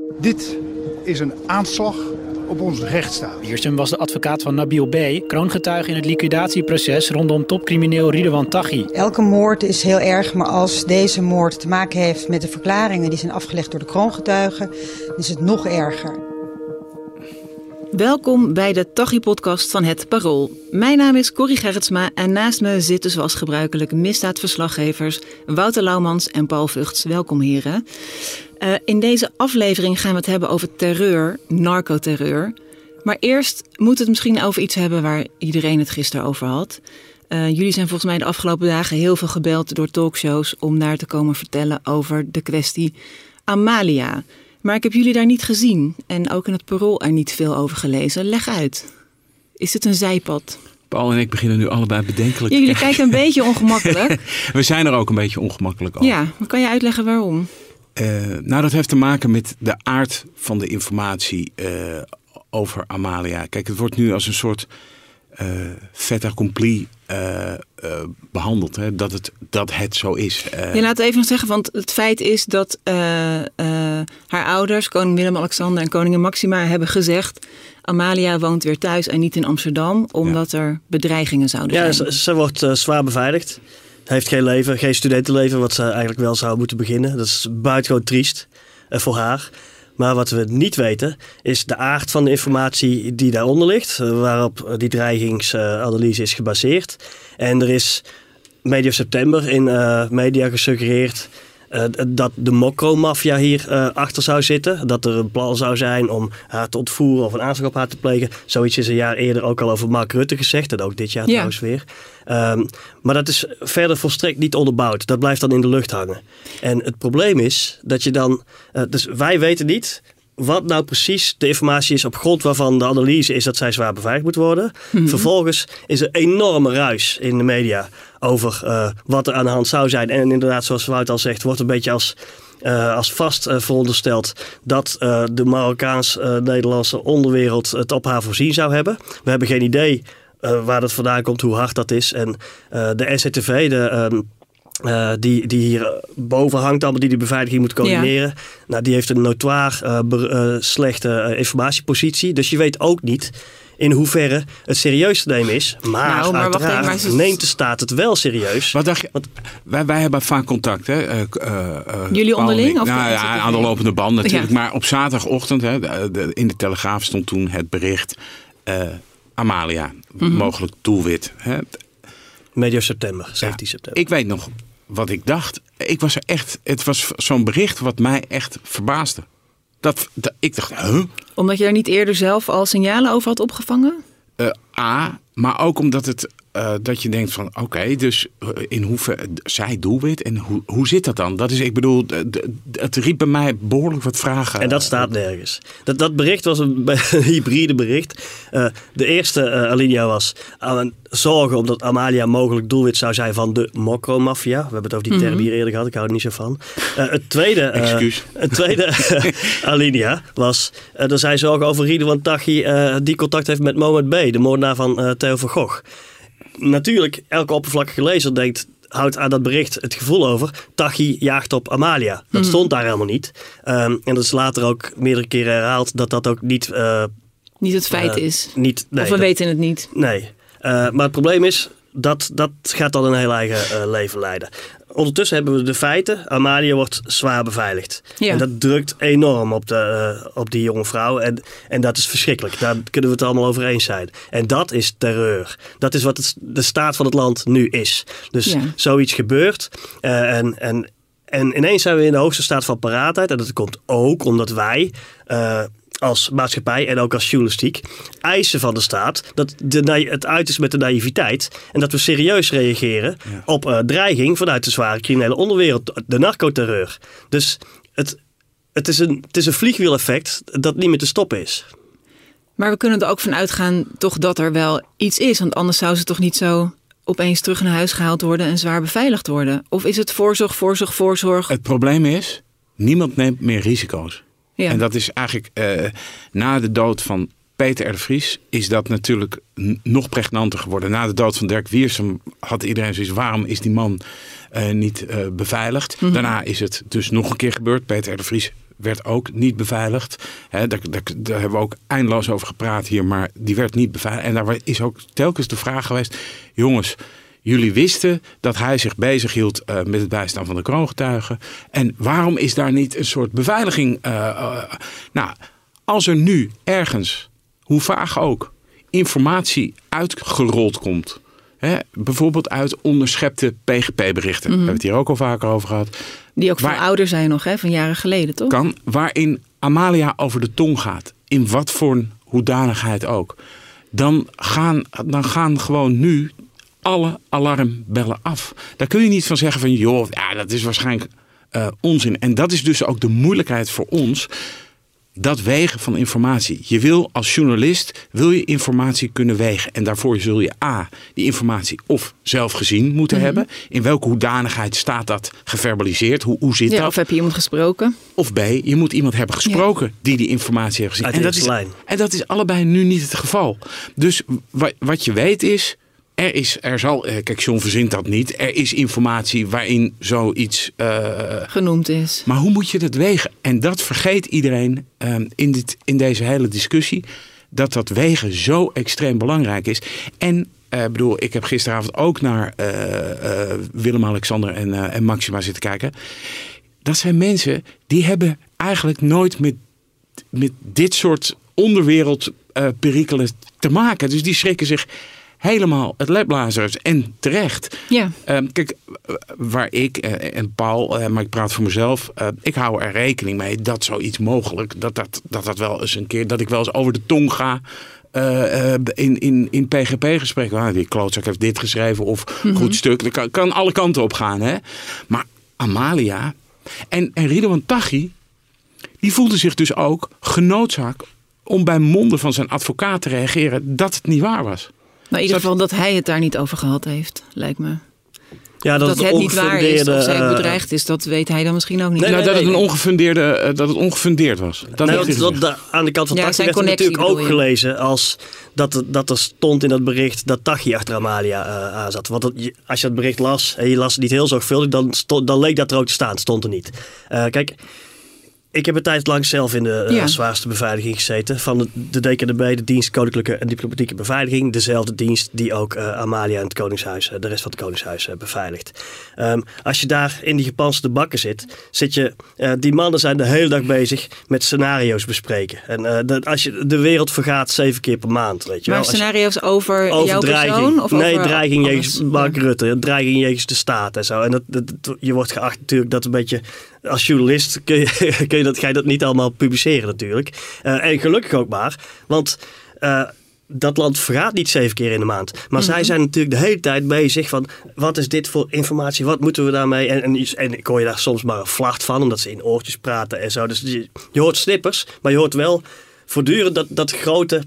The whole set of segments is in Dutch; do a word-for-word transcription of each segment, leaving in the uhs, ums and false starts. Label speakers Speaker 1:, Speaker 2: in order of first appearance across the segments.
Speaker 1: Dit is een aanslag op onze rechtsstaat.
Speaker 2: Wiersum was de advocaat van Nabil B., kroongetuige in het liquidatieproces rondom topcrimineel Ridouan Taghi.
Speaker 3: Elke moord is heel erg, maar als deze moord te maken heeft met de verklaringen die zijn afgelegd door de kroongetuigen, is het nog erger.
Speaker 4: Welkom bij de Taghi-podcast van Het Parool. Mijn naam is Corrie Gerritsma en naast me zitten zoals gebruikelijk misdaadverslaggevers Wouter Laumans en Paul Vugts. Welkom heren. Uh, in deze aflevering gaan we het hebben over terreur, narcoterreur. Maar eerst moeten we het misschien over iets hebben waar iedereen het gisteren over had. Uh, jullie zijn volgens mij de afgelopen dagen heel veel gebeld door talkshows om daar te komen vertellen over de kwestie Amalia. Maar ik heb jullie daar niet gezien en ook in het Parool er niet veel over gelezen. Leg uit. Is het een zijpad?
Speaker 5: Paul en ik beginnen nu allebei bedenkelijk.
Speaker 4: Ja, jullie kijken een beetje ongemakkelijk.
Speaker 5: We zijn er ook een beetje ongemakkelijk over.
Speaker 4: Ja, maar kan je uitleggen waarom?
Speaker 5: Uh, nou, dat heeft te maken met de aard van de informatie uh, over Amalia. Kijk, het wordt nu als een soort uh, fait accompli uh, uh, behandeld. Hè? Dat, het, dat het zo is. Uh,
Speaker 4: Je laat even nog zeggen, want het feit is dat uh, uh, haar ouders, koning Willem-Alexander en koningin Maxima, hebben gezegd: Amalia woont weer thuis en niet in Amsterdam, omdat ja. er bedreigingen zouden
Speaker 6: ja,
Speaker 4: zijn.
Speaker 6: Ja, ze, ze wordt uh, zwaar beveiligd. Heeft geen leven, geen studentenleven, wat ze eigenlijk wel zou moeten beginnen. Dat is buitengewoon triest uh, voor haar. Maar wat we niet weten, is de aard van de informatie die daaronder ligt, uh, waarop die dreigingsanalyse is gebaseerd. En er is medio september in uh, media gesuggereerd Uh, dat de Mokro-maffia hier uh, achter zou zitten. Dat er een plan zou zijn om haar te ontvoeren of een aanslag op haar te plegen. Zoiets is een jaar eerder ook al over Mark Rutte gezegd. En ook dit jaar ja. trouwens weer. Um, maar dat is verder volstrekt niet onderbouwd. Dat blijft dan in de lucht hangen. En het probleem is dat je dan... Uh, dus wij weten niet wat nou precies de informatie is op grond waarvan de analyse is dat zij zwaar beveiligd moet worden. Mm-hmm. Vervolgens is er enorme ruis in de media over uh, wat er aan de hand zou zijn. En inderdaad, zoals Wout al zegt, wordt een beetje als, uh, als vast uh, verondersteld dat uh, de Marokkaans-Nederlandse uh, onderwereld het op haar voorzien zou hebben. We hebben geen idee uh, waar dat vandaan komt, hoe hard dat is. En uh, de N C T V, de... Um, Uh, die, die hier boven hangt, allemaal die die beveiliging moet coördineren. Ja. Nou, die heeft een notoire uh, be, uh, slechte uh, informatiepositie. Dus je weet ook niet in hoeverre het serieus te nemen is. Maar, nou, maar uiteraard wacht even, maar neemt de staat het wel serieus.
Speaker 5: Wat dacht je? Want wij, wij hebben vaak contact. Hè? Uh, uh,
Speaker 4: Jullie onderling? Of
Speaker 5: nou, ja, aan de lopende band natuurlijk. Ja. Maar op zaterdagochtend, hè, de, de, in de Telegraaf stond toen het bericht Uh, Amalia, mm-hmm. mogelijk doelwit. Hè?
Speaker 6: Medio september, zeventien september.
Speaker 5: Ik weet nog wat ik dacht. Ik was er echt. Het was zo'n bericht wat mij echt verbaasde. Dat, dat ik dacht, huh?
Speaker 4: Omdat je daar niet eerder zelf al signalen over had opgevangen?
Speaker 5: Uh, A, maar ook omdat het uh, dat je denkt van, oké, okay, dus uh, in hoeverre zij doelwit en hoe, hoe zit dat dan? Dat is, ik bedoel, d- d- het riep bij mij behoorlijk wat vragen.
Speaker 6: En dat staat nergens. Dat, dat bericht was een, een hybride bericht. Uh, de eerste uh, alinea was aan zorgen omdat Amalia mogelijk doelwit zou zijn van de Mokro-maffia. We hebben het over die term hier eerder gehad, ik hou er niet zo van. Uh, het tweede, uh,
Speaker 5: Excuus.
Speaker 6: Het tweede uh, alinea was, uh, er zijn zorgen over Ridouan Taghi uh, die contact heeft met Mohamed B., de moordenaar van uh, Theo van Gogh. Natuurlijk, elke oppervlakkige lezer denkt, houdt aan dat bericht het gevoel over, Taghi jaagt op Amalia. Dat mm-hmm. stond daar helemaal niet. Um, en dat is later ook meerdere keren herhaald dat dat ook niet Uh,
Speaker 4: niet het feit uh, is.
Speaker 6: Niet, nee,
Speaker 4: of we
Speaker 6: dat,
Speaker 4: weten het niet.
Speaker 6: Nee. Uh, maar het probleem is, dat, dat gaat dan een heel eigen uh, leven leiden. Ondertussen hebben we de feiten. Amalia wordt zwaar beveiligd. Ja. En dat drukt enorm op, de, uh, op die jonge vrouw. En, en dat is verschrikkelijk. Daar kunnen we het allemaal over eens zijn. En dat is terreur. Dat is wat het, de staat van het land nu is. Dus ja. zoiets gebeurt. Uh, en, en, en ineens zijn we in de hoogste staat van paraatheid. En dat komt ook omdat wij Uh, als maatschappij en ook als journalistiek eisen van de staat dat de, het uit is met de naïviteit en dat we serieus reageren ja. op uh, dreiging vanuit de zware criminele onderwereld, de narcoterreur. Dus het, het, is een, het is een vliegwiel-effect dat niet meer te stoppen is.
Speaker 4: Maar we kunnen er ook van uitgaan toch dat er wel iets is, want anders zou ze toch niet zo opeens terug naar huis gehaald worden en zwaar beveiligd worden? Of is het voorzorg, voorzorg, voorzorg?
Speaker 5: Het probleem is, niemand neemt meer risico's. Ja. En dat is eigenlijk uh, na de dood van Peter R. de Vries is dat natuurlijk n- nog pregnanter geworden. Na de dood van Dirk Wiersum had iedereen zoiets, waarom is die man uh, niet uh, beveiligd? Mm-hmm. Daarna is het dus nog een keer gebeurd. Peter R. de Vries werd ook niet beveiligd. He, daar, daar, daar hebben we ook eindeloos over gepraat hier, maar die werd niet beveiligd. En daar is ook telkens de vraag geweest, jongens, jullie wisten dat hij zich bezighield uh, met het bijstaan van de kroongetuigen. En waarom is daar niet een soort beveiliging? Uh, uh, nou, als er nu ergens, hoe vaag ook, informatie uitgerold komt. Hè, bijvoorbeeld uit onderschepte P G P-berichten. Mm-hmm. We hebben het hier ook al vaker over gehad.
Speaker 4: Die ook veel ouder zijn nog, hè, van jaren geleden, toch?
Speaker 5: Kan, waarin Amalia over de tong gaat. In wat voor een hoedanigheid ook. Dan gaan, dan gaan gewoon nu alle alarmbellen af. Daar kun je niet van zeggen van, joh, ja, dat is waarschijnlijk uh, onzin. En dat is dus ook de moeilijkheid voor ons. Dat wegen van informatie. Je wil als journalist, wil je informatie kunnen wegen. En daarvoor zul je A, die informatie of zelf gezien moeten mm-hmm. hebben. In welke hoedanigheid staat dat geverbaliseerd? Hoe, hoe zit
Speaker 4: ja,
Speaker 5: dat?
Speaker 4: Of heb je iemand gesproken?
Speaker 5: Of B, je moet iemand hebben gesproken ja. die die informatie heeft gezien. En dat, is, en dat is allebei nu niet het geval. Dus wat, wat je weet is, Er is, er zal, kijk, John verzint dat niet. Er is informatie waarin zoiets uh,
Speaker 4: genoemd is.
Speaker 5: Maar hoe moet je dat wegen? En dat vergeet iedereen uh, in, dit, in deze hele discussie. Dat dat wegen zo extreem belangrijk is. En uh, bedoel, ik heb gisteravond ook naar uh, uh, Willem-Alexander en, uh, en Maxima zitten kijken. Dat zijn mensen die hebben eigenlijk nooit met, met dit soort onderwereldperikelen uh, te maken. Dus die schrikken zich helemaal het lepblazers en terecht.
Speaker 4: Ja.
Speaker 5: Uh, kijk, waar ik uh, en Paul, uh, maar ik praat voor mezelf, uh, ik hou er rekening mee dat zoiets mogelijk, dat dat, dat dat wel eens een keer, dat ik wel eens over de tong ga uh, uh, in, in, in P G P-gesprekken. Ah, die klootzak heeft dit geschreven of mm-hmm. goed stuk. Dat kan, kan alle kanten op gaan. Hè? Maar Amalia en, en Ridwan Taghi, die voelde zich dus ook genoodzaakt om bij monden van zijn advocaat te reageren dat het niet waar was.
Speaker 4: Nou, in ieder geval dat hij het daar niet over gehad heeft, lijkt me.
Speaker 6: Ja, dat,
Speaker 4: dat het, het niet waar is of zij bedreigd is, dat weet hij dan misschien ook niet.
Speaker 5: Nee,
Speaker 4: nee,
Speaker 5: nou,
Speaker 4: nee,
Speaker 5: dat,
Speaker 4: nee.
Speaker 5: het een ongefundeerde, dat het ongefundeerd was. Dat
Speaker 6: nee, dat, dat, dat, aan de kant van ja, Taghi werd natuurlijk ook je. gelezen als dat, dat er stond in dat bericht dat Taghi achter Amalia uh, aan zat. Want dat, als je het bericht las en je las het niet heel zorgvuldig, dan, stond, dan leek dat er ook te staan. Stond er niet. Uh, kijk, ik heb een tijd lang zelf in de uh, ja. zwaarste beveiliging gezeten. Van de, de D K D B, de Dienst Koninklijke en Diplomatieke Beveiliging. Dezelfde dienst die ook uh, Amalia en het Koningshuis, uh, de rest van het Koningshuis uh, beveiligt. Um, als je daar in die gepantserde bakken zit, zit je, uh, die mannen zijn de hele dag bezig met scenario's bespreken. En uh, de, als je, de wereld vergaat zeven keer per maand. Weet je
Speaker 4: maar
Speaker 6: wel.
Speaker 4: scenario's je, over, over jouw
Speaker 6: dreiging.
Speaker 4: persoon? Of
Speaker 6: nee,
Speaker 4: over
Speaker 6: dreiging jegens Mark
Speaker 4: ja.
Speaker 6: Rutte. Dreiging jegens de staat en zo. En dat, dat, je wordt geacht natuurlijk dat een beetje, als journalist kun je, kun je dat, ga je dat niet allemaal publiceren natuurlijk. Uh, en gelukkig ook maar. Want uh, dat land vergaat niet zeven keer in de maand. Maar mm-hmm. zij zijn natuurlijk de hele tijd bezig van, wat is dit voor informatie? Wat moeten we daarmee? En, en, en ik hoor je daar soms maar een vlacht van, omdat ze in oortjes praten en zo. Dus je, je hoort snippers, maar je hoort wel voortdurend dat, dat grote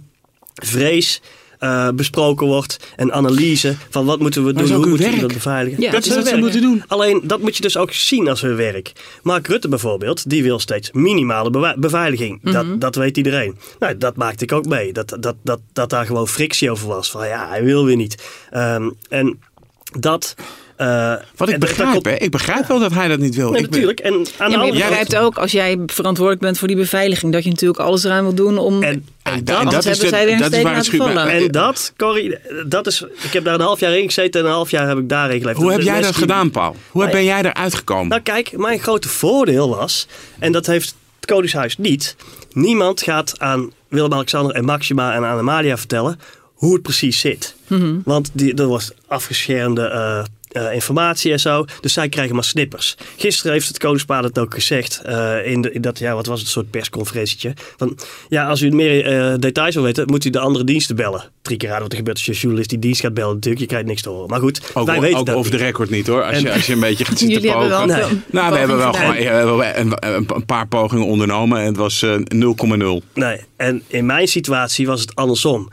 Speaker 6: vrees Uh, besproken wordt en analyse van wat moeten we doen, hoe moeten werk. we dat beveiligen.
Speaker 4: Ja,
Speaker 6: dat
Speaker 4: is
Speaker 6: wat
Speaker 4: ze
Speaker 6: moeten doen. Alleen dat moet je dus ook zien als hun werk. Mark Rutte bijvoorbeeld, die wil steeds minimale bewa- beveiliging. Mm-hmm. Dat, dat weet iedereen. Nou, dat maakte ik ook mee. Dat, dat, dat, dat daar gewoon frictie over was. Van ja, hij wil weer niet. Um, en dat... Uh,
Speaker 5: Wat ik begrijp, komt, hè? Ik begrijp wel dat hij dat niet wil.
Speaker 6: Nee,
Speaker 5: ik
Speaker 6: natuurlijk. En aan
Speaker 4: ja,
Speaker 6: de
Speaker 4: je begrijpt ook, als jij verantwoordelijk bent voor die beveiliging, dat je natuurlijk alles eraan wil doen om...
Speaker 6: En,
Speaker 4: en dat, en dat hebben zij weer een steek laten vallen.
Speaker 6: En dat, Corrie, dat is... Ik heb daar een half jaar in gezeten en een half jaar heb ik daarin geleefd.
Speaker 5: Hoe heb jij dat gedaan, Paul? Hoe ben jij eruit gekomen?
Speaker 6: Nou kijk, mijn grote voordeel was, en dat heeft het Koningshuis niet, niemand gaat aan Willem-Alexander en Maxima en aan Amalia vertellen hoe het precies zit. Mm-hmm. Want die, er was afgeschermde uh, uh, informatie en zo. Dus zij krijgen maar snippers. Gisteren heeft het Koningspaar het ook gezegd. Uh, in, de, in dat, ja, wat was het, een soort persconferentietje. Van, ja, als u meer uh, details wil weten, moet u de andere diensten bellen. Drie keer raden wat er gebeurt als je journalist die dienst gaat bellen natuurlijk. Je krijgt niks te horen. Maar goed,
Speaker 5: ook,
Speaker 6: wij weten
Speaker 5: ook
Speaker 6: dat
Speaker 5: over
Speaker 6: niet.
Speaker 5: de record niet hoor. Als, en, je, als je een beetje gaat zitten
Speaker 4: jullie
Speaker 5: pogen.
Speaker 4: Hebben wel
Speaker 5: nee. Nou, we hebben wel gewoon een, een, een paar pogingen ondernomen. En het was uh, nul komma nul.
Speaker 6: Nee, en in mijn situatie was het andersom.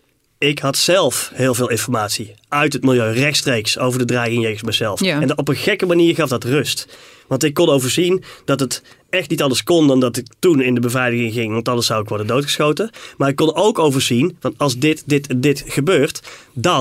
Speaker 6: Ik had zelf heel veel informatie uit het milieu, rechtstreeks over de dreiging jegens mezelf. Ja. En op een gekke manier gaf dat rust. Want ik kon overzien dat het echt niet anders kon dan dat ik toen in de beveiliging ging. Want anders zou ik worden doodgeschoten. Maar ik kon ook overzien, want als dit, dit, dit gebeurt, dan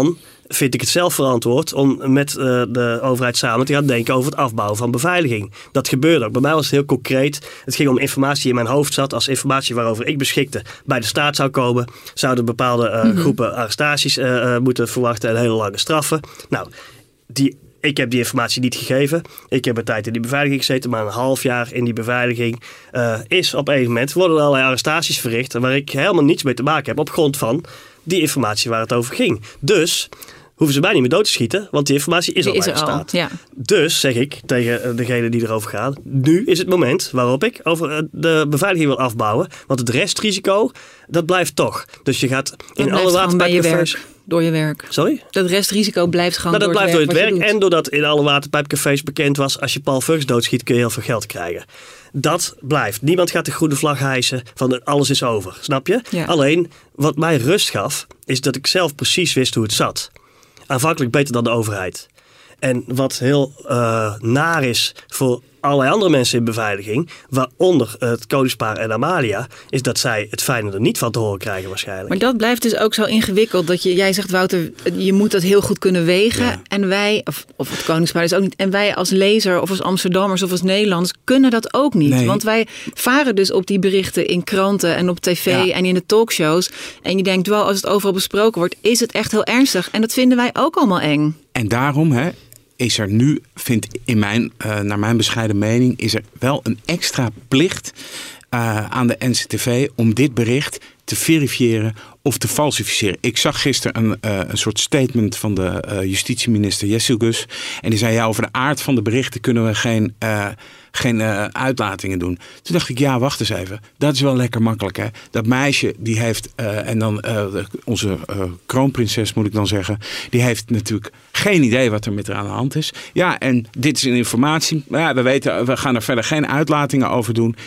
Speaker 6: vind ik het zelf verantwoord om met uh, de overheid samen te gaan denken over het afbouwen van beveiliging. Dat gebeurde ook. Bij mij was het heel concreet. Het ging om informatie die in mijn hoofd zat. Als informatie waarover ik beschikte bij de staat zou komen, zouden bepaalde uh, mm-hmm. groepen arrestaties uh, uh, moeten verwachten en hele lange straffen. Nou, die... Ik heb die informatie niet gegeven. Ik heb een tijd in die beveiliging gezeten, maar een half jaar in die beveiliging uh, is op een moment worden er allerlei arrestaties verricht waar ik helemaal niets mee te maken heb op grond van die informatie waar het over ging. Dus hoeven ze mij niet meer dood te schieten, want die informatie is die al bij de staat. Ja. Dus zeg ik tegen degene die erover gaan, nu is het moment waarop ik over de beveiliging wil afbouwen, want het restrisico, dat blijft toch. Dus je gaat in alle waterpijpcafés...
Speaker 4: Door je werk.
Speaker 6: Sorry?
Speaker 4: Dat restrisico blijft gewoon
Speaker 6: nou, dat
Speaker 4: door
Speaker 6: blijft
Speaker 4: het werk.
Speaker 6: Door het werk en doordat in alle waterpijpcafés bekend was, als je Paul Vugs doodschiet kun je heel veel geld krijgen. Dat blijft. Niemand gaat de groene vlag hijsen van alles is over. Snap je? Ja. Alleen, wat mij rust gaf, is dat ik zelf precies wist hoe het zat. Aanvankelijk beter dan de overheid. En wat heel uh, naar is voor allerlei andere mensen in beveiliging, waaronder het koningspaar en Amalia, is dat zij het fijne er niet van te horen krijgen waarschijnlijk.
Speaker 4: Maar dat blijft dus ook zo ingewikkeld dat je, jij zegt Wouter, je moet dat heel goed kunnen wegen. Ja. En wij, of, of het koningspaar is ook niet, en wij als lezer of als Amsterdammers of als Nederlanders kunnen dat ook niet. Nee. Want wij varen dus op die berichten in kranten en op tv ja. en in de talkshows. En je denkt wel, als het overal besproken wordt, is het echt heel ernstig. En dat vinden wij ook allemaal eng.
Speaker 5: En daarom, hè, is er nu, vind in mijn, uh, naar mijn bescheiden mening, is er wel een extra plicht uh, aan de N C T V om dit bericht te verifiëren of te falsificeren. Ik zag gisteren een, uh, een soort statement van de uh, justitieminister Jessilgus. En die zei, ja, over de aard van de berichten kunnen we geen, uh, geen uh, uitlatingen doen. Toen dacht ik, ja, wacht eens even. Dat is wel lekker makkelijk, hè. Dat meisje, die heeft, uh, en dan uh, onze uh, kroonprinses moet ik dan zeggen, die heeft natuurlijk geen idee wat er met haar aan de hand is. Ja, en dit is een informatie. Ja, we weten, we gaan er verder geen uitlatingen over doen.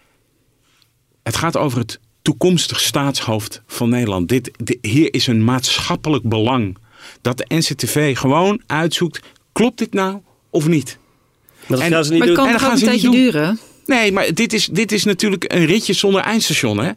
Speaker 5: Het gaat over het toekomstig staatshoofd van Nederland. Dit, dit, hier is een maatschappelijk belang dat de N C T V gewoon uitzoekt, klopt dit nou of niet?
Speaker 6: Maar dat en, gaan ze niet
Speaker 4: maar
Speaker 6: doen.
Speaker 4: Het kan toch ook een tijdje duren?
Speaker 5: Nee, maar dit is, dit is natuurlijk een ritje zonder eindstation, hè?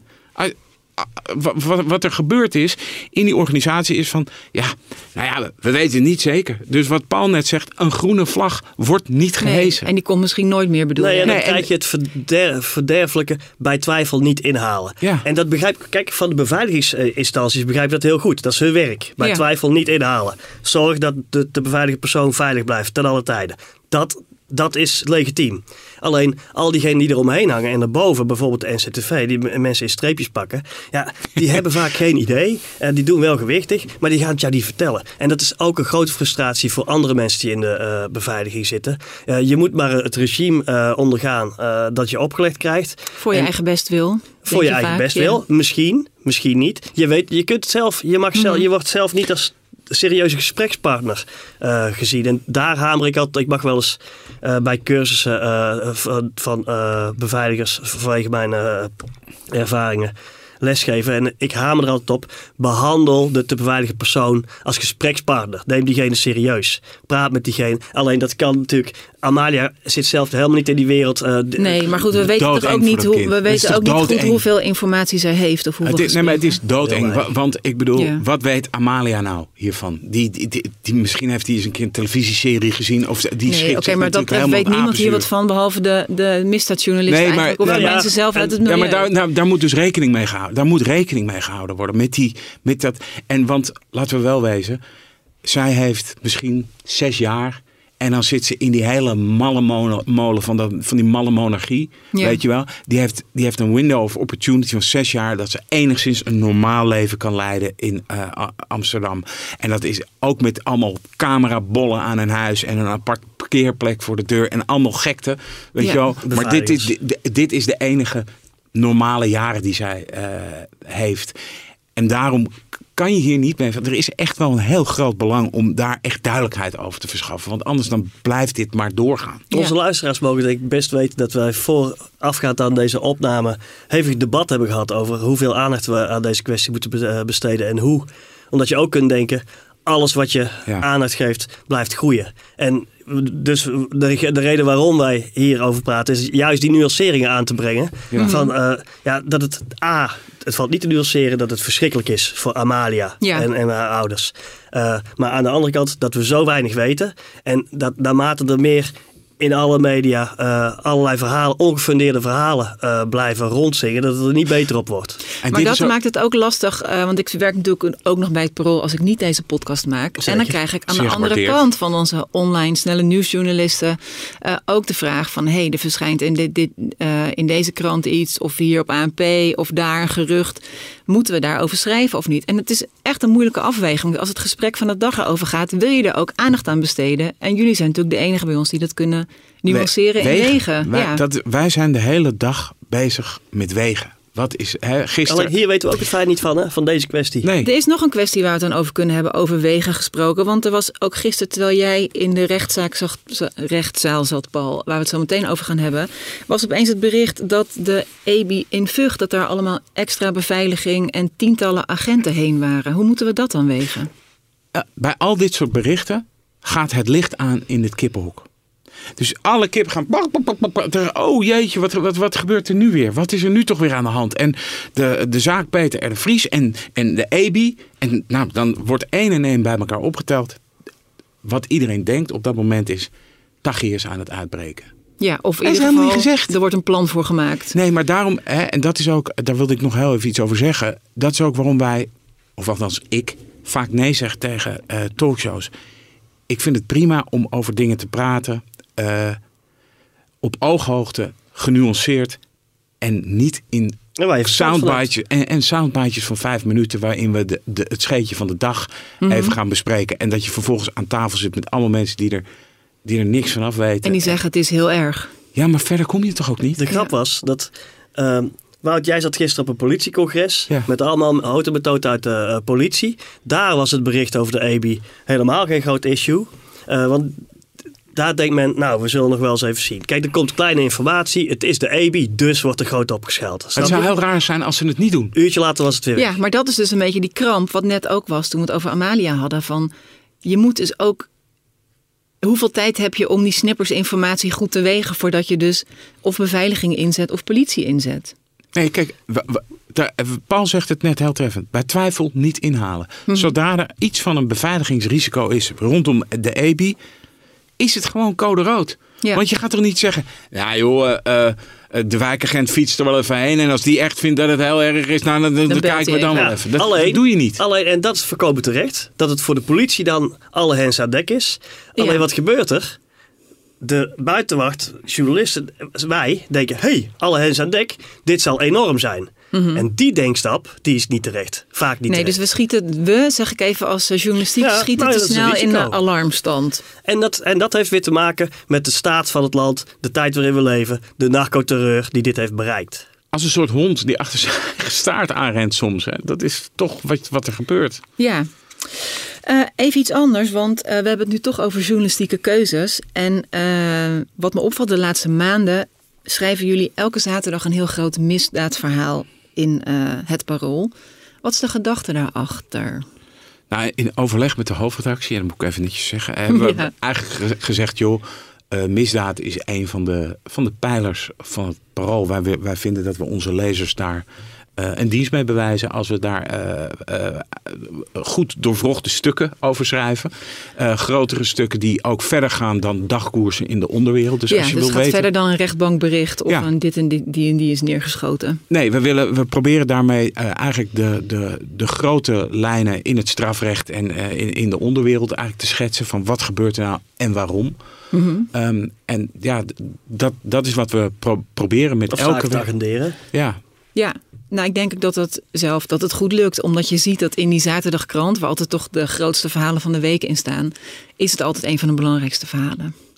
Speaker 5: Wat, wat er gebeurd is in die organisatie is van, ja, nou ja, we weten het niet zeker. Dus wat Paul net zegt, een groene vlag wordt niet gehesen.
Speaker 4: Nee, en die komt misschien nooit meer bedoeld.
Speaker 6: Nee, en dan
Speaker 5: nee,
Speaker 6: krijg
Speaker 5: en...
Speaker 6: je het verder, verderfelijke bij twijfel niet inhalen.
Speaker 5: Ja.
Speaker 6: En dat begrijp ik, kijk, van de beveiligingsinstanties begrijp ik dat heel goed. Dat is hun werk. Bij ja. twijfel niet inhalen. Zorg dat de, de beveiligde persoon veilig blijft ten alle tijden. Dat... Dat is legitiem. Alleen al diegenen die eromheen hangen en daarboven, bijvoorbeeld de N C T V, die mensen in streepjes pakken, ja, die hebben vaak geen idee. En die doen wel gewichtig, maar die gaan het jou niet vertellen. En dat is ook een grote frustratie voor andere mensen die in de uh, beveiliging zitten. Uh, je moet maar het regime uh, ondergaan uh, dat je opgelegd krijgt.
Speaker 4: Voor je
Speaker 6: en,
Speaker 4: eigen bestwil.
Speaker 6: Voor je, je eigen vaak, bestwil, ja. misschien, misschien niet. Je weet, je kunt het zelf, je mag zelf, mm-hmm. je wordt zelf niet als serieuze gesprekspartner uh, gezien. En daar hamer ik altijd. Ik mag wel eens uh, bij cursussen uh, van, van uh, beveiligers vanwege mijn uh, ervaringen lesgeven. En ik hamer er altijd op. Behandel de te beveiligen persoon als gesprekspartner. Neem diegene serieus. Praat met diegene. Alleen dat kan natuurlijk. Amalia zit zelf helemaal niet in die wereld. Uh,
Speaker 4: nee, maar goed, we weten toch ook niet, hoe, we weten ook niet goed hoeveel informatie zij heeft. Of hoeveel
Speaker 5: het is, nee, maar het is doodeng.
Speaker 6: Ja,
Speaker 5: want ik bedoel,
Speaker 4: ja.
Speaker 5: wat weet Amalia nou hiervan? Die, die, die, die, misschien heeft hij eens een keer een televisieserie gezien. Of die
Speaker 4: nee, oké, okay, maar dat weet niemand hier wat van. Behalve de, de misdaadjournalisten nee, maar, of de ja, mensen zelf uit het milieu.
Speaker 5: Ja, maar daar, daar, daar moet dus rekening mee gehouden. Daar moet rekening mee gehouden worden. Met die, met dat. En want, laten we wel wezen. Zij heeft misschien zes jaar. En dan zit ze in die hele malle molen van, de, van die malle monarchie. Ja. Weet je wel. Die heeft, die heeft een window of opportunity van zes jaar. Dat ze enigszins een normaal leven kan leiden in uh, Amsterdam. En dat is ook met allemaal camerabollen aan een huis. En een apart parkeerplek voor de deur. En allemaal gekte. Weet ja. je wel. Maar dit is, dit, dit is de enige normale jaren die zij uh, heeft. En daarom kan je hier niet mee. Er is echt wel een heel groot belang om daar echt duidelijkheid over te verschaffen. Want anders dan blijft dit maar doorgaan.
Speaker 6: Ja. Onze luisteraars mogen denk ik best weten dat wij voorafgaand aan deze opname hevig debat hebben gehad over hoeveel aandacht we aan deze kwestie moeten besteden en hoe. Omdat je ook kunt denken, alles wat je ja. aandacht geeft, blijft groeien. En dus de, de reden waarom wij hierover praten, is juist die nuanceringen aan te brengen. Ja. Van, uh, ja, dat het A, het valt niet te nuanceren dat het verschrikkelijk is voor Amalia ja. en, en haar ouders. Uh, maar aan de andere kant dat we zo weinig weten. En dat naarmate er meer in alle media uh, allerlei verhalen, ongefundeerde verhalen uh, blijven rondzingen, dat het er niet beter op wordt.
Speaker 4: En maar dat ook... maakt het ook lastig, uh, want ik werk natuurlijk ook nog bij het Parool als ik niet deze podcast maak. Zeker. En dan krijg ik aan Zeer de andere gewaardeerd. kant van onze online snelle nieuwsjournalisten uh, ook de vraag van, hé, hey, er verschijnt in, dit, dit, uh, in deze krant iets, of hier op A N P, of daar een gerucht. Moeten we daarover schrijven of niet? En het is echt een moeilijke afweging. Als het gesprek van de dag erover gaat, wil je er ook aandacht aan besteden. En jullie zijn natuurlijk de enige bij ons die dat kunnen nuanceren in wegen. wegen.
Speaker 5: Wij,
Speaker 4: ja.
Speaker 5: dat, wij zijn de hele dag bezig met wegen. Wat is hè, gisteren...
Speaker 6: Alleen hier weten we ook het feit niet van, hè, van deze kwestie.
Speaker 5: Nee.
Speaker 4: Er is nog een kwestie waar we het dan over kunnen hebben, over wegen gesproken. Want er was ook gisteren, terwijl jij in de rechtszaak zag, rechtszaal zat, Paul, waar we het zo meteen over gaan hebben, was opeens het bericht dat de E B I in Vught, dat daar allemaal extra beveiliging en tientallen agenten heen waren. Hoe moeten we dat dan wegen?
Speaker 5: Uh, bij al dit soort berichten gaat het licht aan in het kippenhok. Dus alle kippen gaan... Bak, bak, bak, bak, oh jeetje, wat, wat, wat gebeurt er nu weer? Wat is er nu toch weer aan de hand? En de, de zaak Peter R. de Vries en, en de E B I. En nou, dan wordt één en één bij elkaar opgeteld. Wat iedereen denkt op dat moment is... Tachi is aan het uitbreken.
Speaker 4: Ja, of in ieder geval, gezegd. Er wordt een plan voor gemaakt.
Speaker 5: Nee, maar daarom... Hè, en dat is ook... Daar wilde ik nog heel even iets over zeggen. Dat is ook waarom wij... Of althans ik... Vaak nee zeg tegen uh, talkshows. Ik vind het prima om over dingen te praten... Uh, op ooghoogte, genuanceerd en niet in soundbitejes en, en soundbitejes van vijf minuten waarin we de, de, het scheetje van de dag mm-hmm. even gaan bespreken. En dat je vervolgens aan tafel zit met allemaal mensen die er, die er niks van af weten.
Speaker 4: En die zeggen het is heel erg.
Speaker 5: Ja, maar verder kom je toch ook niet?
Speaker 6: De grap ja. was dat... Uh, Wout, jij zat gisteren op een politiecongres ja. met allemaal houten metoten uit de uh, politie. Daar was het bericht over de E B I helemaal geen groot issue. Uh, want daar denkt men, nou, we zullen nog wel eens even zien. Kijk, er komt kleine informatie. Het is de E B I, dus wordt er groot opgescheld. Snap
Speaker 5: het zou
Speaker 6: je?
Speaker 5: heel raar zijn als ze het niet doen.
Speaker 6: Een uurtje later was het weer weg.
Speaker 4: Ja, maar dat is dus een beetje die kramp wat net ook was toen we het over Amalia hadden. Van, je moet dus ook... Hoeveel tijd heb je om die snippersinformatie goed te wegen voordat je dus of beveiliging inzet of politie inzet?
Speaker 5: Nee, kijk, we, we, de, Paul zegt het net heel treffend. Bij twijfel niet inhalen. Hm. Zodra er iets van een beveiligingsrisico is rondom de E B I... is het gewoon code rood. Ja. Want je gaat toch niet zeggen... Ja joh, uh, de wijkagent fietst er wel even heen... en als die echt vindt dat het heel erg is... Nou, dan, dan, dan kijken we dan wel ja. even. Dat, alleen, dat doe je niet.
Speaker 6: Alleen, en dat is voorkomen terecht... dat het voor de politie dan alle hens aan dek is. Alleen ja. wat gebeurt er? De buitenwacht, journalisten, wij denken... hé, hey, alle hens aan dek, dit zal enorm zijn. Mm-hmm. En die denkstap, die is niet terecht. Vaak niet
Speaker 4: nee,
Speaker 6: terecht.
Speaker 4: Dus we schieten, we zeg ik even als journalistiek, ja, schieten te snel in de alarmstand.
Speaker 6: En dat, en dat heeft weer te maken met de staat van het land, de tijd waarin we leven, de narcoterreur die dit heeft bereikt.
Speaker 5: Als een soort hond die achter zijn staart aanrent soms. Hè. Dat is toch wat, wat er gebeurt.
Speaker 4: Ja. Uh, even iets anders, want uh, we hebben het nu toch over journalistieke keuzes. En uh, wat me opvalt de laatste maanden, schrijven jullie elke zaterdag een heel groot misdaadverhaal in uh, het Parool. Wat is de gedachte daarachter?
Speaker 5: Nou, in overleg met de hoofdredactie, en dat moet ik even netjes zeggen, hebben ja. we eigenlijk gezegd, joh, uh, misdaad is een van de, van de pijlers van het Parool. Wij, wij vinden dat we onze lezers daar uh, een dienst mee bewijzen als we daar uh, uh, goed doorvrochte stukken over schrijven. Uh, grotere stukken die ook verder gaan dan dagkoersen in de onderwereld. Dus
Speaker 4: ja,
Speaker 5: als je
Speaker 4: dus
Speaker 5: wil
Speaker 4: het gaat
Speaker 5: weten,
Speaker 4: verder dan een rechtbankbericht of
Speaker 5: ja.
Speaker 4: een dit en die, die en die is neergeschoten.
Speaker 5: Nee, we, willen, we proberen daarmee uh, eigenlijk de, de, de grote lijnen in het strafrecht en uh, in, in de onderwereld eigenlijk te schetsen van wat gebeurt er nou en waarom. Mm-hmm. Um, en ja, dat, dat is wat we pro- proberen met
Speaker 6: of
Speaker 5: elke...
Speaker 6: Of te agenderen.
Speaker 5: Ja.
Speaker 4: Ja, nou ik denk ook dat het zelf dat het goed lukt. Omdat je ziet dat in die zaterdagkrant, waar altijd toch de grootste verhalen van de week in staan, is het altijd een van de belangrijkste verhalen.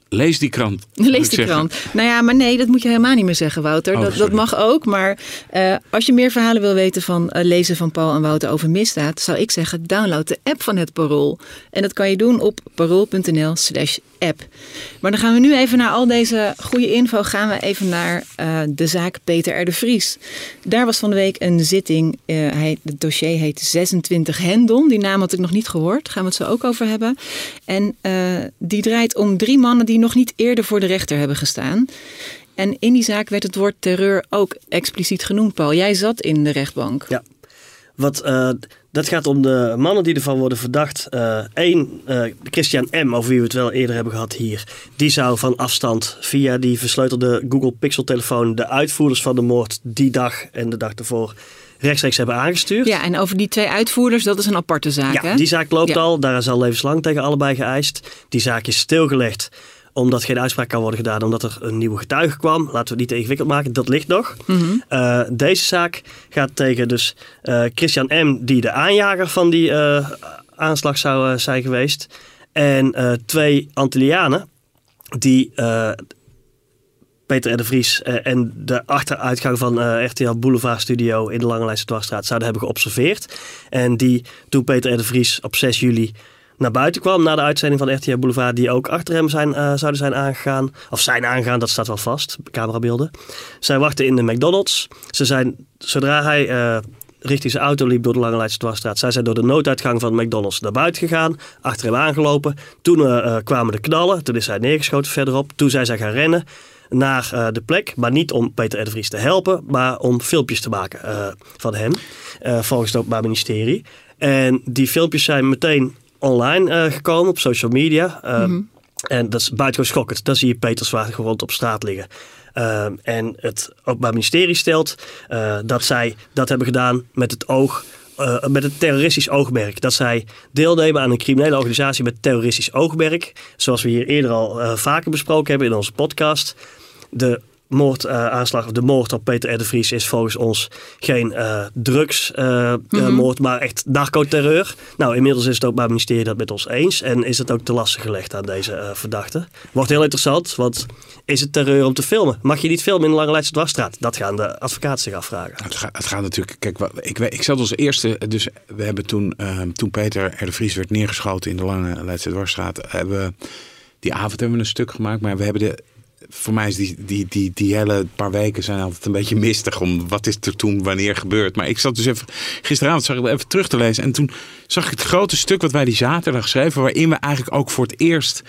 Speaker 5: Lees die krant.
Speaker 4: Lees die krant. Nou ja, maar nee, dat moet je helemaal niet meer zeggen, Wouter.
Speaker 5: Oh,
Speaker 4: dat, dat mag ook. Maar uh, als je meer verhalen wil weten van uh, lezen van Paul en Wouter over misdaad, zou ik zeggen, download de app van Het Parool. En dat kan je doen op parool.nl slash app. Maar dan gaan we nu even naar al deze goede info. Gaan we even naar uh, de zaak Peter R. de Vries. Daar was van de week een zitting. Uh, hij, het dossier heet zesentwintig Hendon. Die naam had ik nog niet gehoord. Daar gaan we het zo ook over hebben. En uh, die draait om drie mannen die nog niet eerder voor de rechter hebben gestaan. En in die zaak werd het woord terreur ook expliciet genoemd, Paul. Jij zat in de rechtbank.
Speaker 6: Ja, wat, uh, dat gaat om de mannen die ervan worden verdacht. Eén, uh, uh, Christian M., over wie we het wel eerder hebben gehad hier. Die zou van afstand via die versleutelde Google Pixel telefoon de uitvoerders van de moord die dag en de dag ervoor rechtstreeks hebben aangestuurd.
Speaker 4: Ja, en over die twee uitvoerders, dat is een aparte zaak,
Speaker 6: ja,
Speaker 4: hè?
Speaker 6: Die zaak loopt
Speaker 4: ja.
Speaker 6: al. Daar is al levenslang tegen allebei geëist. Die zaak is stilgelegd omdat geen uitspraak kan worden gedaan, omdat er een nieuwe getuige kwam. Laten we het niet te ingewikkeld maken, dat ligt nog.
Speaker 4: Mm-hmm.
Speaker 6: Uh, deze zaak gaat tegen dus uh, Christian M., die de aanjager van die uh, aanslag zou uh, zijn geweest. En uh, twee Antillianen die uh, Peter R. de Vries uh, en de achteruitgang van uh, R T L Boulevard Studio in de Langelijnse Dwarsstraat zouden hebben geobserveerd. En die toen Peter R. de Vries op zes juli naar buiten kwam na de uitzending van R T L Boulevard, die ook achter hem zijn, uh, zouden zijn aangegaan. Of zijn aangegaan, dat staat wel vast, camerabeelden. Zij wachten in de McDonald's. Ze zijn, zodra hij uh, richting zijn auto liep door de Lange Leidse Dwarsstraat, zij zijn door de nooduitgang van de McDonald's naar buiten gegaan, achter hem aangelopen. Toen uh, uh, kwamen de knallen, toen is hij neergeschoten verderop. Toen zijn zij gaan rennen naar uh, de plek, maar niet om Peter R. de Vries te helpen, maar om filmpjes te maken uh, van hem, uh, volgens het Openbaar Ministerie. En die filmpjes zijn meteen online uh, gekomen op social media. Uh, mm-hmm. En dat is buitengewoon schokkend. Dan zie je Peter zwaar gewond op straat liggen. Uh, en het Openbaar Ministerie stelt uh, dat zij dat hebben gedaan met het oog, uh, met het terroristisch oogmerk. Dat zij deelnemen aan een criminele organisatie met terroristisch oogmerk. Zoals we hier eerder al uh, vaker besproken hebben in onze podcast. De moordaanslag, uh, of de moord op Peter R. de Vries is volgens ons geen uh, drugsmoord, uh, mm-hmm. uh, maar echt narcoterreur. Nou, inmiddels is het Openbaar Ministerie dat met ons eens en is het ook te lasten gelegd aan deze uh, verdachten. Wordt heel interessant, want is het terreur om te filmen? Mag je niet filmen in de Lange Leidse Dwarsstraat? Dat gaan de advocaten zich afvragen.
Speaker 5: Het gaat, het gaat natuurlijk, kijk, ik, ik zat als eerste, dus we hebben toen, uh, toen Peter R. de Vries werd neergeschoten in de Lange Leidse Dwarsstraat, hebben we, die avond hebben we een stuk gemaakt, maar we hebben de Voor mij is die, die, die, die hele paar weken zijn altijd een beetje mistig om wat is er toen wanneer gebeurd. Maar ik zat dus even, gisteravond zag ik het even terug te lezen. En toen zag ik het grote stuk wat wij die zaterdag schreven, waarin we eigenlijk ook voor het eerst,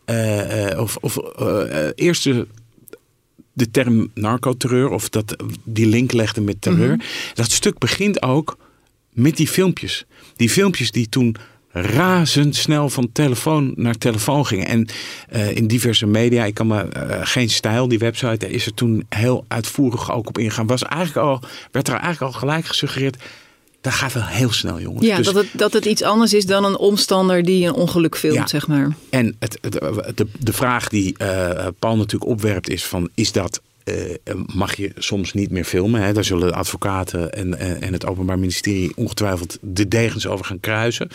Speaker 5: uh, uh, of, of uh, uh, eerst de, de term narcoterreur, of dat, die link legde met terreur. Mm-hmm. Dat stuk begint ook met die filmpjes. Die filmpjes die toen razendsnel van telefoon naar telefoon gingen. En uh, in diverse media, ik kan me uh, geen stijl, die website, daar is er toen heel uitvoerig ook op ingegaan. Was eigenlijk al, werd er eigenlijk al gelijk gesuggereerd, dat gaat wel heel snel, jongens.
Speaker 4: Ja,
Speaker 5: dus,
Speaker 4: dat, het, dat het iets anders is dan een omstander die een ongeluk filmt, ja, zeg maar.
Speaker 5: En het, het, de, de vraag die uh, Paul natuurlijk opwerpt is van, is dat Uh, mag je soms niet meer filmen. Hè? Daar zullen de advocaten en, en het Openbaar Ministerie ongetwijfeld de degens over gaan kruisen.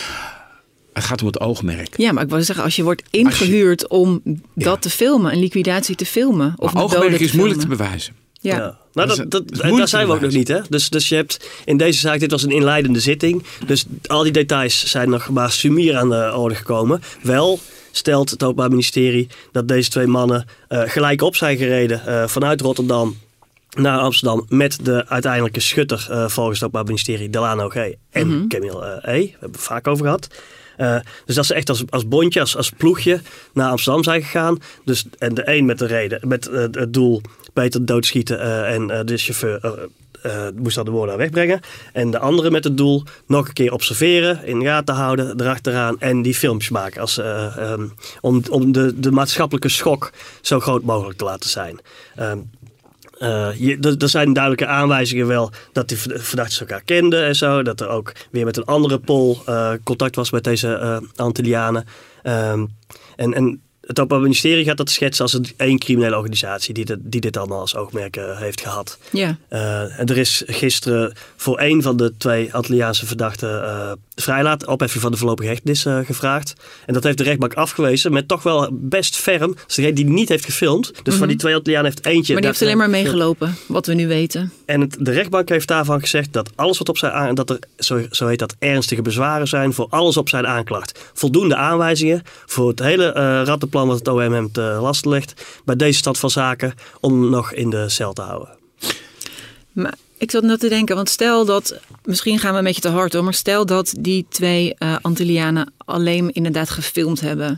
Speaker 5: Het gaat om het oogmerk.
Speaker 4: Ja, maar ik wil zeggen, als je wordt ingehuurd je, om dat ja. te filmen, een liquidatie te filmen. Of
Speaker 5: maar oogmerk is moeilijk te bewijzen.
Speaker 4: Ja.
Speaker 6: ja. Nou, dat, dat, dat daar zijn we ook nog niet. Hè? Dus, dus je hebt in deze zaak, dit was een inleidende zitting. Dus al die details zijn nog maar sumier aan de orde gekomen. Wel stelt het Openbaar Ministerie dat deze twee mannen uh, gelijk op zijn gereden uh, vanuit Rotterdam naar Amsterdam met de uiteindelijke schutter uh, volgens het Openbaar Ministerie, Delano G. en mm-hmm. Camille uh, E. Daar hebben we het vaak over gehad. Uh, dus dat ze echt als, als bondje, als, als ploegje naar Amsterdam zijn gegaan. Dus, en de een met de reden, met uh, het doel Peter doodschieten uh, en uh, de chauffeur uh, uh, moest dan de woorden wegbrengen. En de andere met het doel nog een keer observeren, in de gaten houden, erachteraan en die filmpjes maken. Als, uh, um, om om de, de maatschappelijke schok zo groot mogelijk te laten zijn. Um, Uh, je, er zijn duidelijke aanwijzingen wel dat die verdachten elkaar kenden en zo. Dat er ook weer met een andere Pool uh, contact was met deze uh, Antillianen. Um, en, en Het Openbaar Ministerie gaat dat schetsen als een één criminele organisatie die, de, die dit allemaal als oogmerk uh, heeft gehad.
Speaker 4: Ja.
Speaker 6: Uh, en er is gisteren voor één van de twee Antilliaanse verdachten uh, vrijlaat, opheffing van de voorlopige hechtenis uh, gevraagd. En dat heeft de rechtbank afgewezen met toch wel best ferm. Dus degene die niet heeft gefilmd. Dus mm-hmm. van die twee Antillianen heeft eentje...
Speaker 4: Maar die heeft alleen maar meegelopen, wat we nu weten.
Speaker 6: En het, de rechtbank heeft daarvan gezegd dat alles wat op zijn aan, dat er, zo, zo heet dat, ernstige bezwaren zijn voor alles op zijn aanklacht. Voldoende aanwijzingen voor het hele uh, rattenplan wat het O M hem te last legt bij deze stand van zaken om nog in de cel te houden.
Speaker 4: Maar ik zat net te denken, want stel dat, misschien gaan we een beetje te hard hoor, maar stel dat die twee uh, Antillianen alleen inderdaad gefilmd hebben.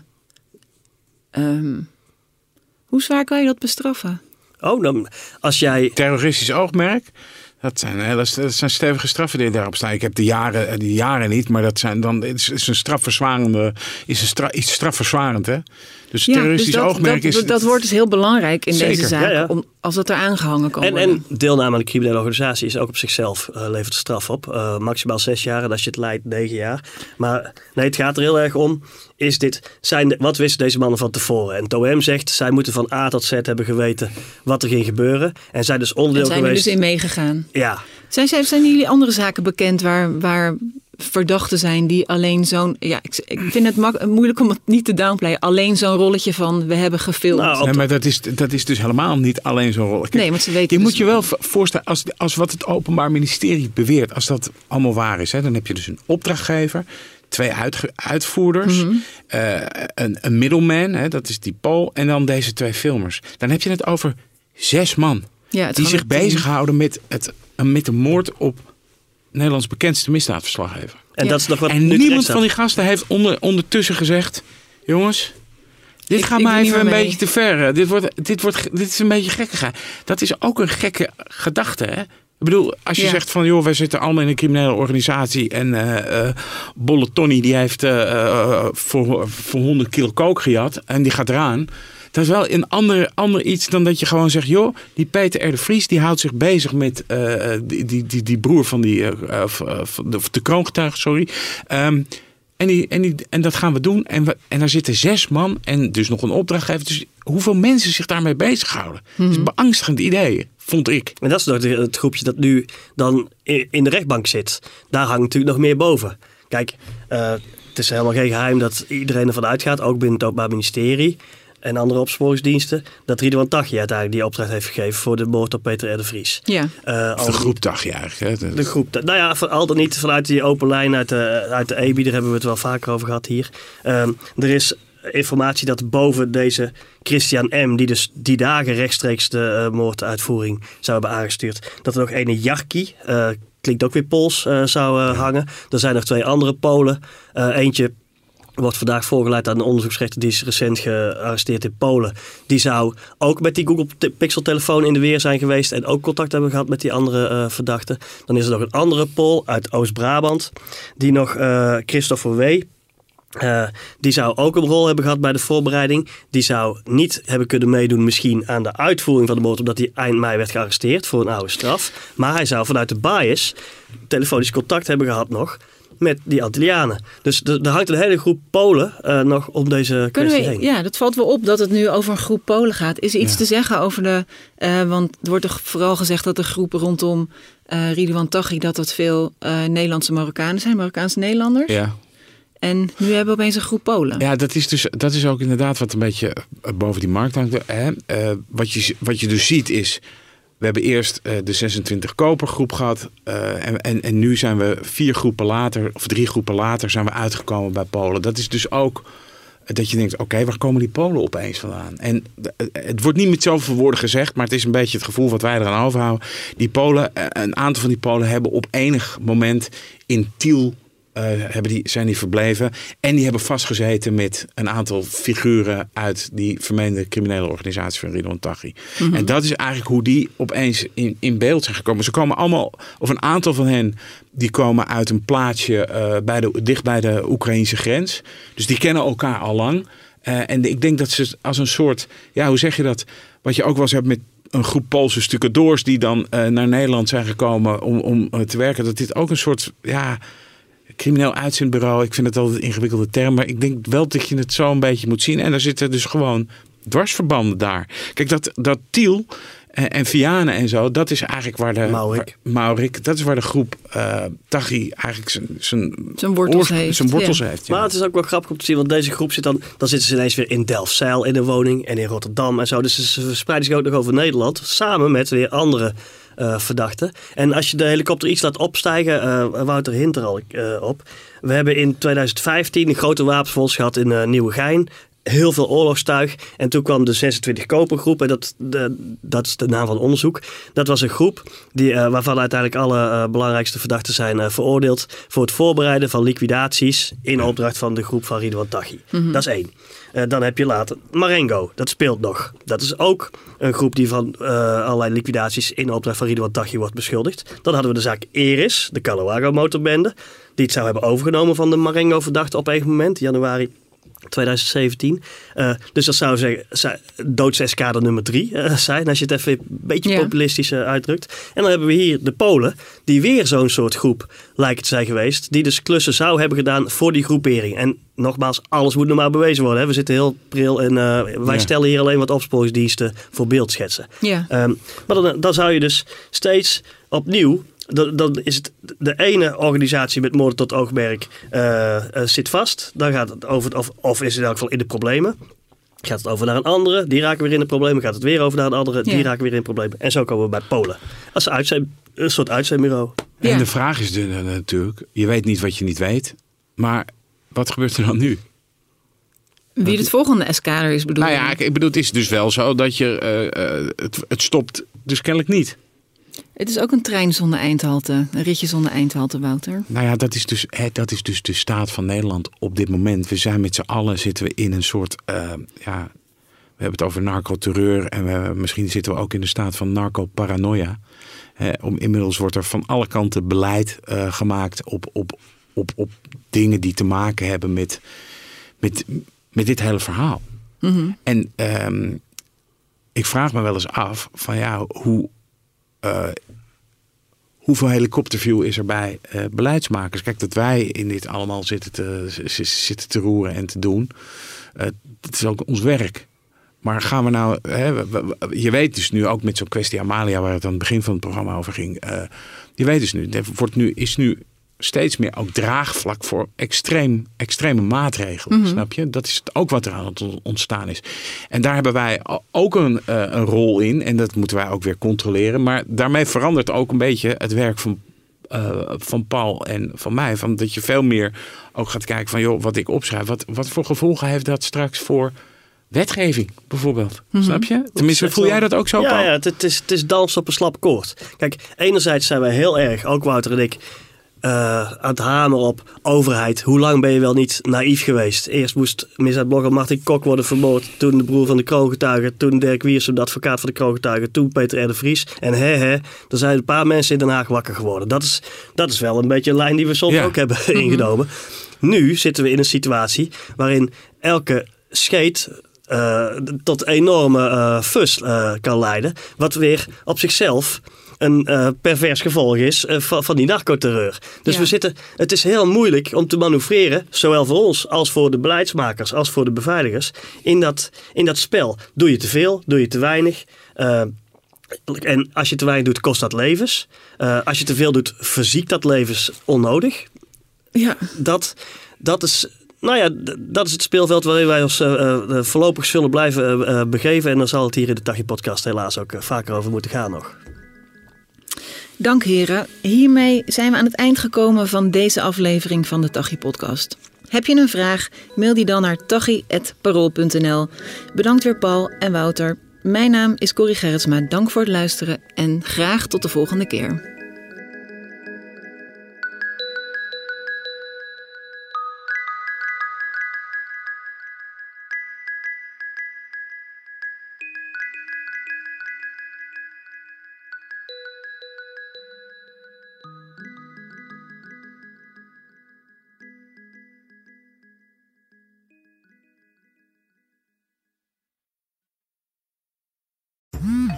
Speaker 4: Um, hoe zwaar kan je dat bestraffen?
Speaker 6: Oh, dan als jij...
Speaker 5: Terroristisch oogmerk. Dat zijn, dat zijn stevige straffen die daarop staan. Ik heb de jaren, de jaren niet, maar dat zijn dan is, is een strafverzwarende, is een stra, iets strafverzwarend, hè? Dus
Speaker 4: ja,
Speaker 5: terroristisch
Speaker 4: dus dat,
Speaker 5: oogmerk
Speaker 4: dat,
Speaker 5: is.
Speaker 4: Dat wordt dus heel belangrijk in
Speaker 5: Zeker.
Speaker 4: deze zaak,
Speaker 6: ja, ja.
Speaker 4: Om, als dat er aangehangen kan
Speaker 6: en,
Speaker 4: worden.
Speaker 6: En deelname aan de criminele organisatie is ook op zichzelf uh, levert de straf op. Uh, maximaal zes jaar en als je het leidt negen jaar. Maar nee, het gaat er heel erg om. Is dit, zijn de, wat wisten deze mannen van tevoren? En het O M zegt, zij moeten van A tot Z hebben geweten wat er ging gebeuren. En zijn dus onderdeel
Speaker 4: en zijn
Speaker 6: geweest.
Speaker 4: Er dus in meegegaan.
Speaker 6: Ja.
Speaker 4: Zijn, zijn, zijn jullie andere zaken bekend waar, waar verdachten zijn die alleen zo'n... Ja, ik, ik vind het mak, moeilijk om het niet te downplayen. Alleen zo'n rolletje van we hebben gefilmd.
Speaker 5: Nou, nee, maar dat is, dat is dus helemaal niet alleen zo'n rol. Kijk,
Speaker 4: nee, want ze weten
Speaker 5: je
Speaker 4: dus
Speaker 5: moet je wel voorstellen, als, als wat het Openbaar Ministerie beweert, als dat allemaal waar is, hè, dan heb je dus een opdrachtgever, twee uit, uitvoerders, mm-hmm. uh, een, een middleman, hè, dat is die Pool, en dan deze twee filmers. Dan heb je het over zes man
Speaker 4: ja,
Speaker 5: die zich bezighouden met, het, met de moord op Nederlands bekendste misdaadverslaggever.
Speaker 6: En,
Speaker 4: ja.
Speaker 6: dat is nog wat
Speaker 5: en niemand van die gasten heeft onder, ondertussen gezegd, jongens, dit
Speaker 4: ik,
Speaker 5: gaat
Speaker 4: ik
Speaker 5: maar even een
Speaker 4: mee.
Speaker 5: beetje te ver. Dit, wordt, dit, wordt, dit is een beetje gekkigheid. Dat is ook een gekke gedachte, hè? Ik bedoel, als je ja. zegt van, joh, wij zitten allemaal in een criminele organisatie en uh, uh, Bolle Tony die heeft uh, uh, voor, voor honderd kilo kook gejat en die gaat eraan. Dat is wel een ander, ander iets dan dat je gewoon zegt, joh, die Peter R. de Vries die houdt zich bezig met uh, die, die, die, die broer van die, uh, uh, de, de kroongetuige, sorry. Um, en, die, en, die, en dat gaan we doen. En, we, en daar zitten zes man en dus nog een opdrachtgever. Dus hoeveel mensen zich daarmee bezighouden. Mm-hmm. Dat is een beangstigend idee, vond ik.
Speaker 6: En dat is nog het groepje dat nu dan in de rechtbank zit. Daar hangt natuurlijk nog meer boven. Kijk, uh, het is helemaal geen geheim dat iedereen ervan uitgaat, ook binnen het Openbaar Ministerie en andere opsporingsdiensten, dat Ridouan Taghi uiteindelijk die opdracht heeft gegeven voor de moord op Peter R. de Vries.
Speaker 4: Ja.
Speaker 5: Uh, de groep Taghi eigenlijk. Hè?
Speaker 6: De groep. Nou ja, al dan niet vanuit die open lijn uit de, uit de E B I, daar hebben we het wel vaker over gehad hier. Um, er is informatie dat boven deze Christian M., die dus die dagen rechtstreeks de uh, moorduitvoering zou hebben aangestuurd, dat er nog ene Jarki, uh, klinkt ook weer Pools, uh, zou uh, hangen. Er zijn nog twee andere Polen. Uh, eentje wordt vandaag voorgeleid aan een onderzoeksrechter die is recent gearresteerd in Polen. Die zou ook met die Google Pixel telefoon in de weer zijn geweest en ook contact hebben gehad met die andere uh, verdachten. Dan is er nog een andere Pool uit Oost-Brabant, die nog uh, Christopher W., Uh, die zou ook een rol hebben gehad bij de voorbereiding. Die zou niet hebben kunnen meedoen misschien aan de uitvoering van de moord, omdat hij eind mei werd gearresteerd voor een oude straf. Maar hij zou vanuit de bias telefonisch contact hebben gehad nog met die Antillianen. Dus er hangt een hele groep Polen uh, nog om deze kwestie
Speaker 4: we,
Speaker 6: heen.
Speaker 4: Ja, dat valt wel op dat het nu over een groep Polen gaat. Is er iets ja. te zeggen over de... Uh, want er wordt toch vooral gezegd dat de groep rondom uh, Ridouan Taghi, dat dat veel uh, Nederlandse Marokkanen zijn, Marokkaanse Nederlanders.
Speaker 5: Ja.
Speaker 4: En nu hebben we opeens een groep Polen.
Speaker 5: Ja, dat is, dus, dat is ook inderdaad wat een beetje boven die markt hangt. Hè? Uh, wat, je, wat je dus ziet is, we hebben eerst uh, de zesentwintig kopergroep gehad. Uh, en, en, en nu zijn we vier groepen later, of drie groepen later, zijn we uitgekomen bij Polen. Dat is dus ook dat je denkt, oké, okay, waar komen die Polen opeens vandaan? En uh, het wordt niet met zoveel woorden gezegd, maar het is een beetje het gevoel wat wij eraan overhouden. Die Polen, uh, een aantal van die Polen hebben op enig moment in Tiel Uh, hebben die, zijn die verbleven. En die hebben vastgezeten met een aantal figuren uit die vermeende criminele organisatie van Ridouan Taghi. Mm-hmm. En dat is eigenlijk hoe die opeens in, in beeld zijn gekomen. Ze komen allemaal, of een aantal van hen, die komen uit een plaatsje uh, bij de, dicht bij de Oekraïnse grens. Dus die kennen elkaar al lang. Uh, en de, ik denk dat ze als een soort, ja, hoe zeg je dat? Wat je ook wel eens hebt met een groep Poolse stucadoors die dan uh, naar Nederland zijn gekomen om, om uh, te werken. Dat dit ook een soort, ja, crimineel uitzendbureau. Ik vind het altijd een ingewikkelde term. Maar ik denk wel dat je het zo een beetje moet zien. En daar zitten dus gewoon dwarsverbanden daar. Kijk, dat, dat Tiel en, en Vianen en zo. Dat is eigenlijk waar de...
Speaker 6: Maurik.
Speaker 5: Waar, Maurik. Dat is waar de groep uh, Taghi eigenlijk zijn, zijn,
Speaker 4: zijn wortels,
Speaker 5: oors,
Speaker 4: heeft.
Speaker 5: Zijn wortels
Speaker 4: ja.
Speaker 5: heeft ja.
Speaker 6: Maar het is ook wel grappig om te zien. Want deze groep zit dan... Dan zitten ze ineens weer in Delfzijl in een woning. En in Rotterdam en zo. Dus ze verspreiden zich ook nog over Nederland. Samen met weer andere... Uh, verdachten. En als je de helikopter iets laat opstijgen, uh, Wouter hint er al uh, op. We hebben in twintig vijftien een grote wapenfonds gehad in uh, Nieuwegein. Heel veel oorlogstuig. En toen kwam de zesentwintig Kopergroep. En dat, de, dat is de naam van het onderzoek. Dat was een groep die, uh, waarvan uiteindelijk alle uh, belangrijkste verdachten zijn uh, veroordeeld. Voor het voorbereiden van liquidaties in opdracht van de groep van Ridwan Taghi. Mm-hmm. Dat is één. Uh, dan heb je later Marengo. Dat speelt nog. Dat is ook een groep die van uh, allerlei liquidaties in opdracht van Ridwan Taghi wordt beschuldigd. Dan hadden we de zaak Eris, de Caloago motorbende. Die het zou hebben overgenomen van de Marengo-verdachte op een gegeven moment. Januari twintig zeventien. Uh, dus dat zou zeggen doodseskader nummer drie uh, zijn. Als je het even een beetje ja. populistisch uh, uitdrukt. En dan hebben we hier de Polen. Die weer zo'n soort groep lijkt te zijn geweest. Die dus klussen zou hebben gedaan voor die groepering. En nogmaals, alles moet nog maar bewezen worden. Hè. We zitten heel pril en uh, wij ja. stellen hier alleen wat opsporingsdiensten voor beeldschetsen. Ja. Um, maar dan, dan zou je dus steeds opnieuw... Dan, dan is het de ene organisatie met moord tot oogmerk uh, uh, zit vast. Dan gaat het over, of, of is het in elk geval in de problemen. Gaat het over naar een andere, die raken weer in de problemen. Gaat het weer over naar een andere, die ja. raken weer in de problemen. En zo komen we bij Polen. Als uitzend, een soort uitzendbureau.
Speaker 5: En
Speaker 4: ja.
Speaker 5: de vraag is dus, natuurlijk, je weet niet wat je niet weet. Maar wat gebeurt er dan nu?
Speaker 4: Wie het volgende eskader is bedoel
Speaker 5: Nou ja, ik bedoel, het is dus wel zo dat je, uh, uh, het, het stopt dus kennelijk niet.
Speaker 4: Het is ook een trein zonder eindhalte. Een ritje zonder eindhalte, Wouter.
Speaker 5: Nou ja, dat is dus, hè, dat is dus de staat van Nederland op dit moment. We zijn met z'n allen, zitten we in een soort... Uh, ja, we hebben het over narcoterreur. En we, misschien zitten we ook in de staat van narcoparanoia. Hè, om, inmiddels wordt er van alle kanten beleid uh, gemaakt op, op, op, op dingen die te maken hebben met, met, met dit hele verhaal. Mm-hmm. En um, ik vraag me wel eens af van ja, hoe... Uh, hoeveel helikopterview is er bij uh, beleidsmakers? Kijk, dat wij in dit allemaal zitten te, z- zitten te roeren en te doen. Uh, dat is ook ons werk. Maar gaan we nou... Hè, we, we, je weet dus nu ook met zo'n kwestie Amalia... waar het aan het begin van het programma over ging. Uh, je weet dus nu... Er wordt nu is nu steeds meer ook draagvlak voor extreem, extreme maatregelen. Mm-hmm. Snap je? Dat is ook wat er aan het ontstaan is. En daar hebben wij ook een, uh, een rol in. En dat moeten wij ook weer controleren. Maar daarmee verandert ook een beetje het werk van, uh, van Paul en van mij. Van dat je veel meer ook gaat kijken van... joh, wat ik opschrijf. Wat, wat voor gevolgen heeft dat straks voor... wetgeving bijvoorbeeld. Mm-hmm. Snap je? Tenminste, voel jij dat ook zo,
Speaker 6: ja,
Speaker 5: Paul?
Speaker 6: Ja, het, het, is, het is dans op een slap koord. Kijk, enerzijds zijn wij heel erg, ook Wouter en ik... Uh, aan het hameren op overheid. Hoe lang ben je wel niet naïef geweest? Eerst moest misdaadblogger Martin Kok worden vermoord. Toen de broer van de kroongetuige. Toen Dirk Wiersum, de advocaat van de kroongetuige. Toen Peter R. de Vries. En hè, hè, er zijn een paar mensen in Den Haag wakker geworden. Dat is, dat is wel een beetje een lijn die we soms ja. ook hebben mm-hmm. ingenomen. Nu zitten we in een situatie waarin elke scheet... Uh, tot enorme uh, fus uh, kan leiden. Wat weer op zichzelf... een uh, pervers gevolg is uh, van, van die narcoterreur. Dus ja. we zitten, het is heel moeilijk om te manoeuvreren, zowel voor ons als voor de beleidsmakers, als voor de beveiligers, in dat, in dat spel. Doe je te veel, doe je te weinig. Uh, en als je te weinig doet, kost dat levens. Uh, als je te veel doet, verziekt dat levens onnodig.
Speaker 4: Ja.
Speaker 6: Dat, dat is... Nou ja, dat is het speelveld waarin wij ons uh, uh, voorlopig zullen blijven uh, begeven. En dan zal het hier in de Taghi-podcast helaas ook uh, vaker over moeten gaan nog.
Speaker 4: Dank heren. Hiermee zijn we aan het eind gekomen van deze aflevering van de Taghi-podcast. Heb je een vraag? Mail die dan naar taghi punt parool punt n l. Bedankt weer Paul en Wouter. Mijn naam is Corrie Gerritsma. Dank voor het luisteren en graag tot de volgende keer.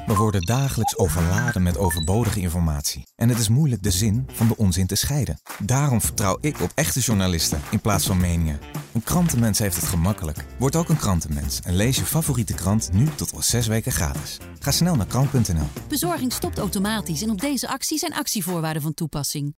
Speaker 7: We worden dagelijks overladen met overbodige informatie. En het is moeilijk de zin van de onzin te scheiden. Daarom vertrouw ik op echte journalisten in plaats van meningen. Een krantenmens heeft het gemakkelijk. Word ook een krantenmens en lees je favoriete krant nu tot wel zes weken gratis. Ga snel naar krant punt n l.
Speaker 8: Bezorging stopt automatisch en op deze actie zijn actievoorwaarden van toepassing.